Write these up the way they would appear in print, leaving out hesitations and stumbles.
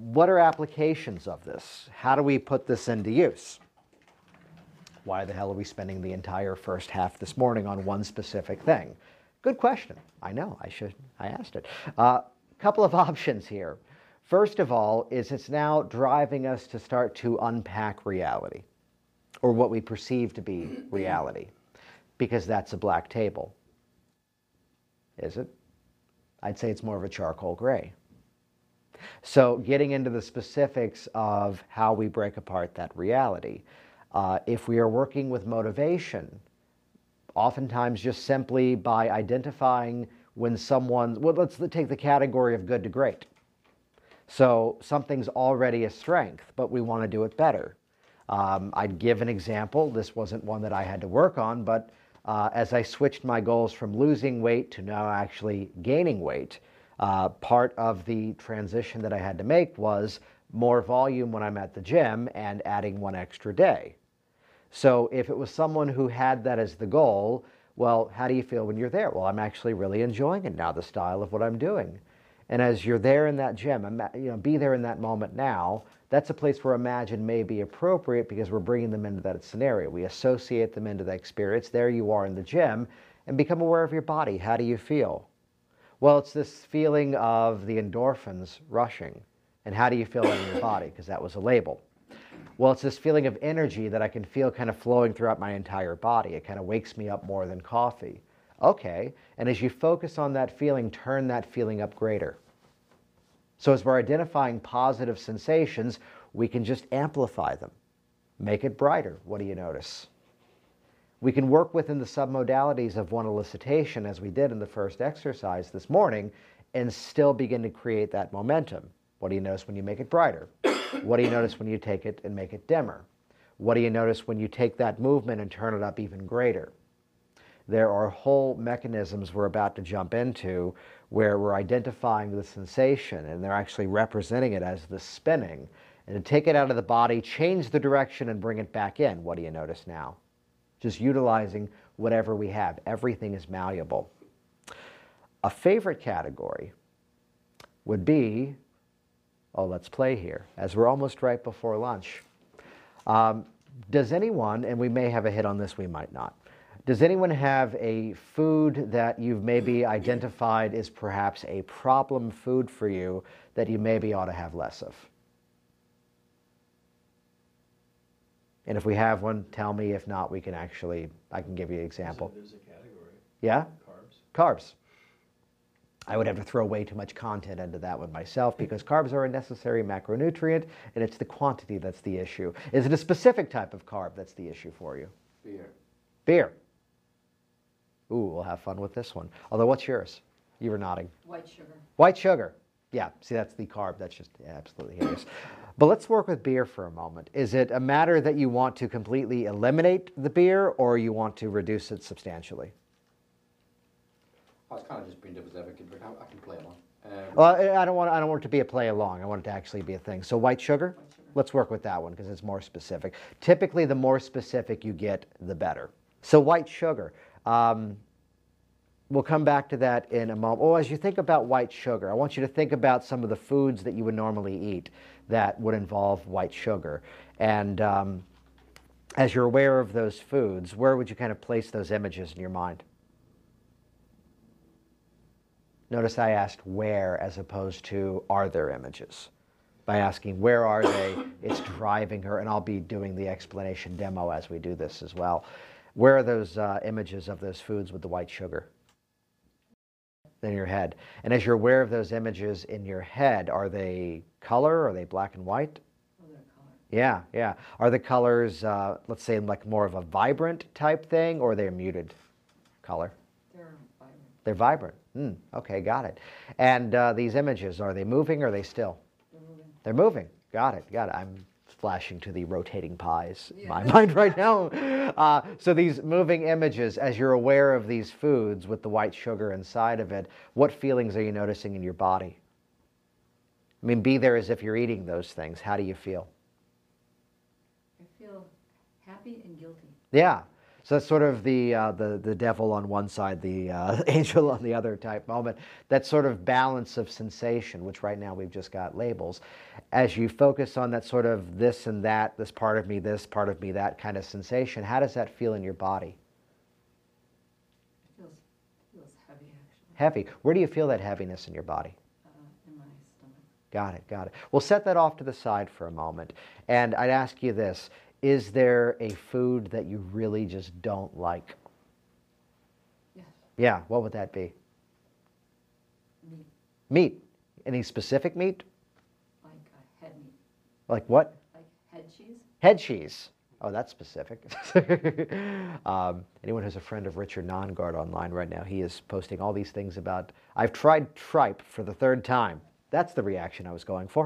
what are applications of this? How do we put this into use? Why the hell are we spending the entire first half this morning on one specific thing? Good question. I know, I asked it. Couple of options here. First of all, is it's now driving us to start to unpack reality, or what we perceive to be reality, because that's a black table. Is it? I'd say it's more of a charcoal gray. So getting into the specifics of how we break apart that reality. If we are working with motivation, oftentimes just simply by identifying when someone's, well, let's take the category of good to great. So something's already a strength, but we want to do it better. I'd give an example. This wasn't one that I had to work on, but as I switched my goals from losing weight to now actually gaining weight, part of the transition that I had to make was more volume when I'm at the gym and adding one extra day. So if it was someone who had that as the goal, well, how do you feel when you're there? Well, I'm actually really enjoying it now, the style of what I'm doing. And as you're there in that gym, be there in that moment now, that's a place where imagine may be appropriate because we're bringing them into that scenario. We associate them into that experience. There you are in the gym, and become aware of your body. How do you feel? Well, it's this feeling of the endorphins rushing. And how do you feel in your body? Because that was a label. Well, it's this feeling of energy that I can feel kind of flowing throughout my entire body. It kind of wakes me up more than coffee. Okay, and as you focus on that feeling, turn that feeling up greater. So as we're identifying positive sensations, we can just amplify them. Make it brighter. What do you notice? We can work within the submodalities of one elicitation, as we did in the first exercise this morning, and still begin to create that momentum. What do you notice when you make it brighter? What do you notice when you take it and make it dimmer? What do you notice when you take that movement and turn it up even greater? There are whole mechanisms we're about to jump into where we're identifying the sensation, and they're actually representing it as the spinning. And to take it out of the body, change the direction, and bring it back in. What do you notice now? Just utilizing whatever we have. Everything is malleable. A favorite category would be, oh, let's play here, as we're almost right before lunch. Does anyone, and we may have a hit on this, we might not, does anyone have a food that you've maybe identified as perhaps a problem food for you that you maybe ought to have less of? And if we have one, tell me. If not, we can actually, I can give you an example. There's a category. Yeah? Carbs. Carbs. I would have to throw way too much content into that one myself because carbs are a necessary macronutrient, and it's the quantity that's the issue. Is it a specific type of carb that's the issue for you? Beer. Beer. Ooh, we'll have fun with this one. Although, what's yours? You were nodding. White sugar. White sugar. Yeah, see, that's the carb. That's just absolutely hideous. But let's work with beer for a moment. Is it a matter that you want to completely eliminate the beer, or you want to reduce it substantially? I was kind of just being devil's advocate, but I can play along. Well, I don't want it to be a play along. I want it to actually be a thing. So white sugar? White sugar. Let's work with that one because it's more specific. Typically, the more specific you get, the better. So white sugar. We'll come back to that in a moment. Oh, as you think about white sugar, I want you to think about some of the foods that you would normally eat that would involve white sugar. And as you're aware of those foods, where would you kind of place those images in your mind? Notice I asked where as opposed to are there images. By asking where are they, it's driving her, and I'll be doing the explanation demo as we do this as well. Where are those images of those foods with the white sugar? In your head. And as you're aware of those images in your head, are they color? Are they black and white? Oh, they're color. Yeah, yeah. Are the colors, let's say, like more of a vibrant type thing, or they're muted color? They're vibrant. They're vibrant. Okay, got it. And these images, are they moving or are they still? They're moving. They're moving. Got it, got it. I'm flashing to the rotating pies in my mind right now. So these moving images, as you're aware of these foods with the white sugar inside of it, what feelings are you noticing in your body? I mean, be there as if you're eating those things. How do you feel? I feel happy and guilty. Yeah. So that's sort of the devil on one side, the angel on the other type moment. That sort of balance of sensation, which right now we've just got labels. as you focus on that sort of this and that, this part of me, that kind of sensation, how does that feel in your body? Feels heavy, actually. Heavy. Where do you feel that heaviness in your body? In my stomach. Got it, got it. We'll set that off to the side for a moment. And I'd ask you this, is there a food that you really just don't like? Yes. Yeah, what would that be? Meat. Meat. Any specific meat? Like head meat. Like what? Like head cheese. Head cheese. Oh, that's specific. Anyone who's a friend of Richard Nongard online right now, he is posting all these things about, I've tried tripe for the third time. That's the reaction I was going for.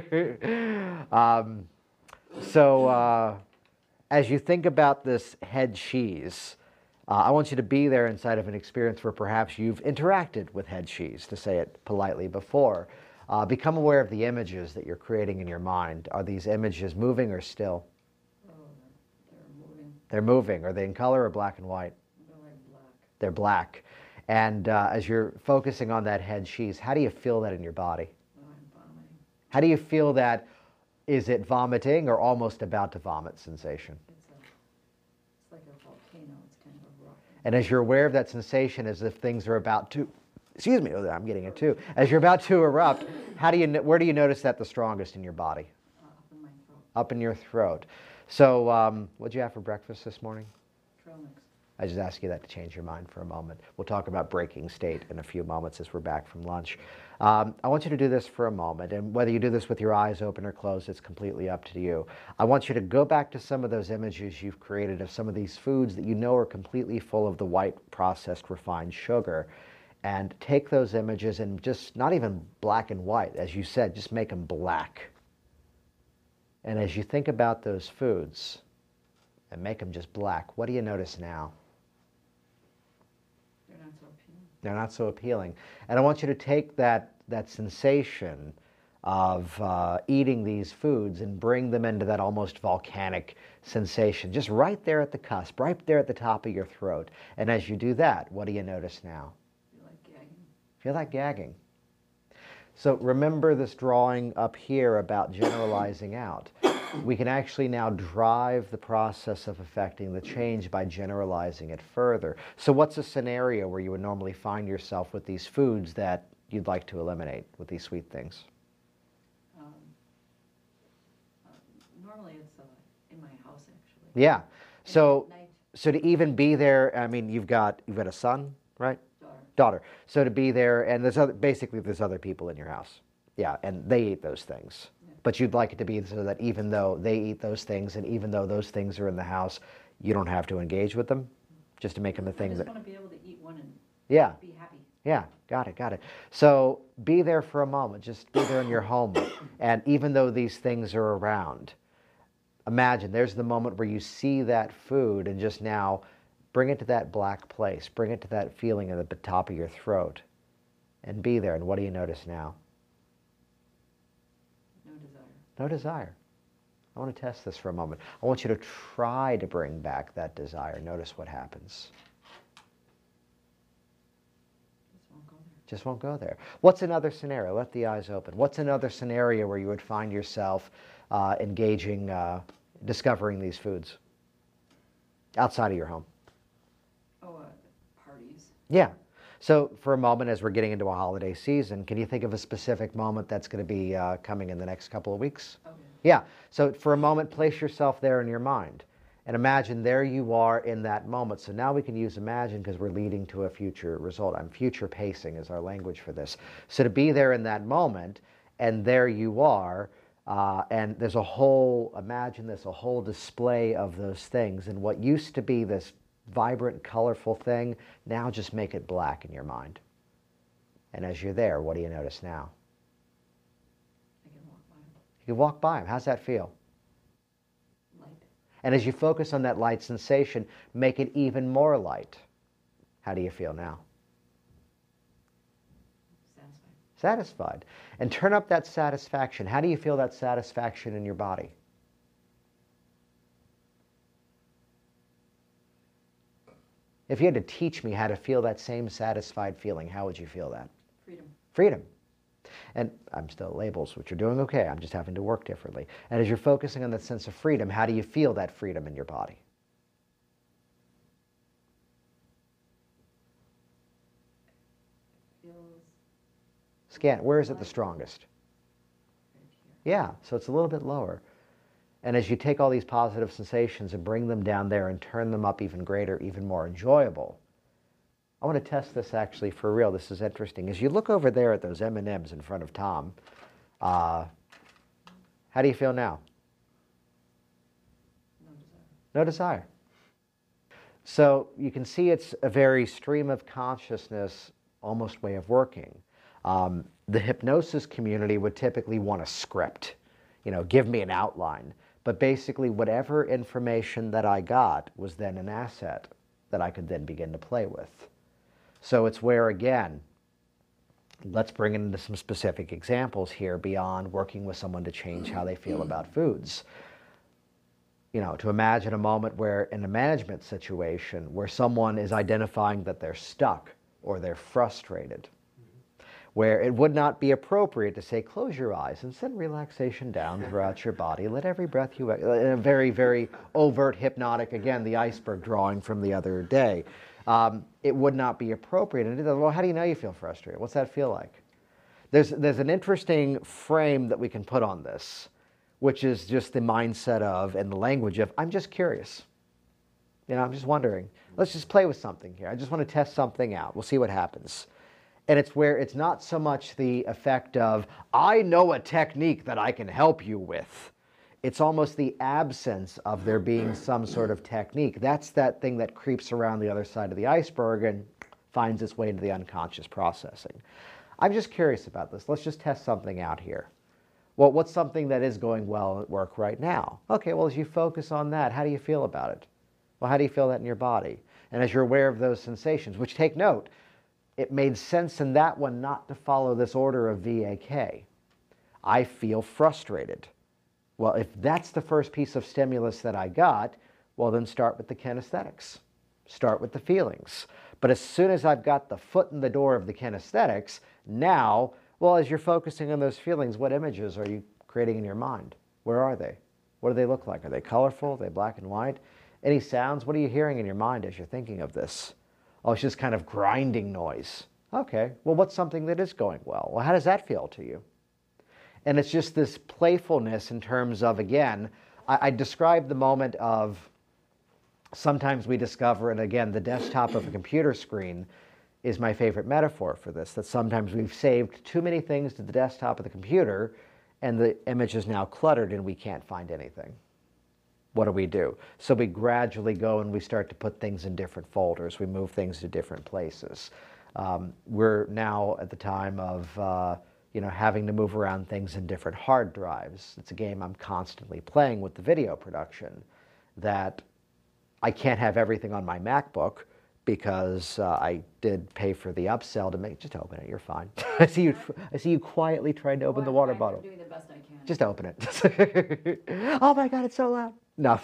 As you think about this head cheese, I want you to be there inside of an experience where perhaps you've interacted with head cheese, to say it politely, before. Become aware of the images that you're creating in your mind. Are these images moving or still? Oh, they're moving. They're moving. Are they in color or black and white? They're like black. They're black. And as you're focusing on that head cheese, how do you feel that in your body? Oh, I'm vomiting. How do you feel that? Is it vomiting or almost about to vomit sensation? It's like a volcano. It's kind of erupting. And as you're aware of that sensation, as if things are about to, excuse me, oh, I'm getting it too. As you're about to erupt, where do you notice that the strongest in your body? Up in my throat. Up in your throat. So what'd you have for breakfast this morning? Trail mix. I just asked you that to change your mind for a moment. We'll talk about breaking state in a few moments as we're back from lunch. I want you to do this for a moment, and whether you do this with your eyes open or closed, it's completely up to you. I want you to go back to some of those images you've created of some of these foods that you know are completely full of the white processed refined sugar, and take those images and just, not even black and white, as you said, just make them black. And as you think about those foods and make them just black, what do you notice now? They're not so appealing. They're not so appealing. And I want you to take that sensation of eating these foods and bring them into that almost volcanic sensation, just right there at the cusp, right there at the top of your throat. And as you do that, what do you notice now? Feel like gagging. Feel like gagging. So remember this drawing up here about generalizing out. We can actually now drive the process of affecting the change by generalizing it further. So what's a scenario where you would normally find yourself with these foods that you'd like to eliminate, with these sweet things? Normally it's in my house, actually. Yeah. So At night, so to even be there, I mean, you've got a son, right? Daughter. So to be there, and there's other people in your house. Yeah, and they eat those things. Yeah. But you'd like it to be so that even though they eat those things and even though those things are in the house, you don't have to engage with them, just to make them the I things just that, want to be able to eat one and yeah, be happy. yeah, got it. So be there for a moment, just be there in your home. And even though these things are around, imagine there's the moment where you see that food and just now bring it to that black place, bring it to that feeling at the top of your throat, and be there. And what do you notice now? No desire. No desire. I want to test this for a moment. I want you to try to bring back that desire. Notice what happens. Just won't go there. Just won't go there. What's another scenario? Let the eyes open. What's another scenario where you would find yourself engaging, discovering these foods outside of your home? Oh, parties. Yeah. So for a moment, as we're getting into a holiday season, can you think of a specific moment that's going to be coming in the next couple of weeks? Okay. Yeah. So for a moment, place yourself there in your mind and imagine there you are in that moment. So now we can use imagine because we're leading to a future result. Future pacing is our language for this. So to be there in that moment, and there you are, and there's a whole, imagine this, a whole display of those things. And what used to be this vibrant, colorful thing, now just make it black in your mind. And as you're there, what do you notice now? I can walk by them. You can walk by them. How's that feel? Light. And as you focus on that light sensation, make it even more light. How do you feel now? Satisfied. Satisfied. And turn up that satisfaction. How do you feel that satisfaction in your body? If you had to teach me how to feel that same satisfied feeling, how would you feel that? Freedom. Freedom. And I'm still at labels, which are doing okay. I'm just having to work differently. And as you're focusing on that sense of freedom, how do you feel that freedom in your body? Feels Scan, where is it the strongest? right here. Yeah, so it's a little bit lower. And as you take all these positive sensations and bring them down there and turn them up even greater, even more enjoyable, I want to test this actually for real. This is interesting. As you look over there at those M&Ms in front of Tom, how do you feel now? No desire. No desire. So you can see it's a very stream of consciousness, almost way of working. The hypnosis community would typically want a script, give me an outline. But basically whatever information that I got was then an asset that I could then begin to play with. So it's where, again, let's bring it into some specific examples here beyond working with someone to change how they feel about foods. To imagine a moment where in a management situation where someone is identifying that they're stuck or they're frustrated, where it would not be appropriate to say, close your eyes and send relaxation down throughout your body. Let every breath you, in a very, very overt hypnotic, again, the iceberg drawing from the other day. It would not be appropriate. And well, how do you know you feel frustrated? What's that feel like? There's an interesting frame that we can put on this, which is just the mindset of, and the language of, I'm just curious. I'm just wondering. Let's just play with something here. I just want to test something out. We'll see what happens. And it's where it's not so much the effect of, I know a technique that I can help you with. It's almost the absence of there being some sort of technique. That's that thing that creeps around the other side of the iceberg and finds its way into the unconscious processing. I'm just curious about this. Let's just test something out here. Well, what's something that is going well at work right now? Okay, well, as you focus on that, how do you feel about it? Well, how do you feel that in your body? And as you're aware of those sensations, which take note, it made sense in that one not to follow this order of VAK. I feel frustrated. Well, if that's the first piece of stimulus that I got, well, then start with the kinesthetics. Start with the feelings. But as soon as I've got the foot in the door of the kinesthetics, now, well, as you're focusing on those feelings, what images are you creating in your mind? Where are they? What do they look like? Are they colorful? Are they black and white? Any sounds? What are you hearing in your mind as you're thinking of this? Oh, it's just kind of grinding noise. Okay, well, what's something that is going well? Well, how does that feel to you? And it's just this playfulness in terms of, again, I describe the moment of sometimes we discover, and again, the desktop of a computer screen is my favorite metaphor for this, that sometimes we've saved too many things to the desktop of the computer and the image is now cluttered and we can't find anything. What do? So we gradually go and we start to put things in different folders. We move things to different places. We're now at the time of having to move around things in different hard drives. It's a game I'm constantly playing with the video production, that I can't have everything on my MacBook because I did pay for the upsell to make. Just open it. You're fine. I see you quietly trying to open the water bottle. I'm doing the best I can. Just open it. Oh my God, it's so loud. No,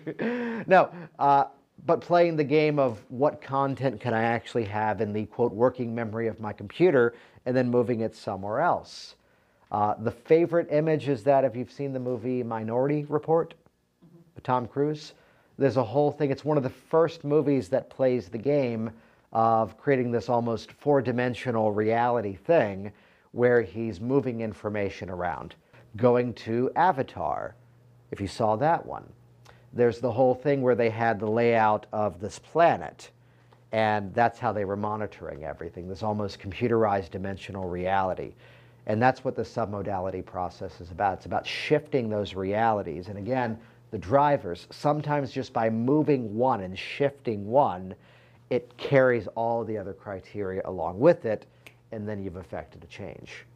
no. But playing the game of what content can I actually have in the, quote, working memory of my computer, and then moving it somewhere else. The favorite image is that if you've seen the movie Minority Report, with Tom Cruise, there's a whole thing. It's one of the first movies that plays the game of creating this almost four-dimensional reality thing where he's moving information around. Going to Avatar, if you saw that one. There's the whole thing where they had the layout of this planet, and that's how they were monitoring everything, this almost computerized dimensional reality. And that's what the submodality process is about. It's about shifting those realities. And again, the drivers, sometimes just by moving one and shifting one, it carries all the other criteria along with it, and then you've effected a change.